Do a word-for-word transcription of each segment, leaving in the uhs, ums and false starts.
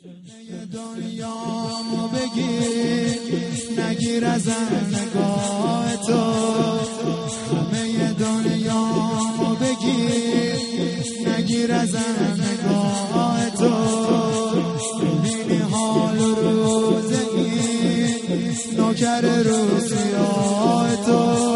دنیامو بگیر نگیر ازم نگاه تو، همه دنیامو بگیر نگیر ازم نگاه تو. ببینی حال روز این نوکر روزیاه تو،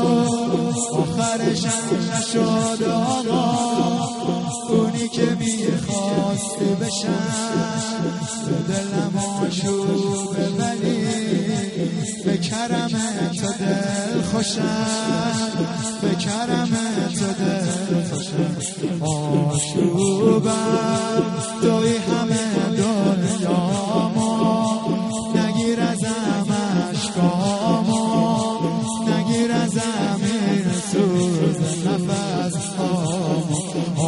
آخرش هم نشد آقا اونی که میخواستی بشن. به دلم آشوبه ولی به کرم تو دل خوشم، به کرم تو دل خوشم. آشوبم توی همه دنیامو، نگیر ازم عشقامو، نگیر ازم این سوز نفسامو.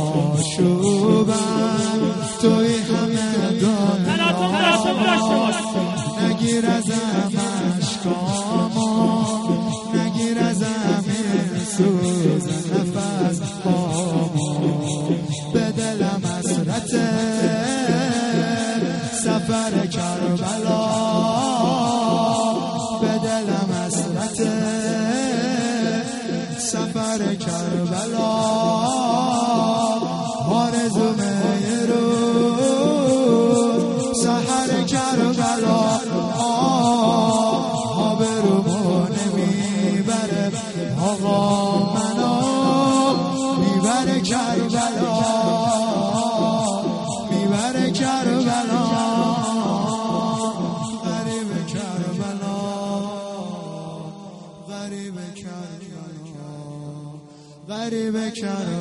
آشوبم توی همه دنیامو، نگیر ازم عشقامو، نگیر ازم این سوز نفسامو. به دلم حسرت سفر کربلا، به دلم حسرت سفر کربلا. آرزومه یه روز سحر کربلا، آبرومو نمیبره آقا منو میبره کربلا، میبره کربلا. غریب کربلا، غریب کربلا، غریب کربلا.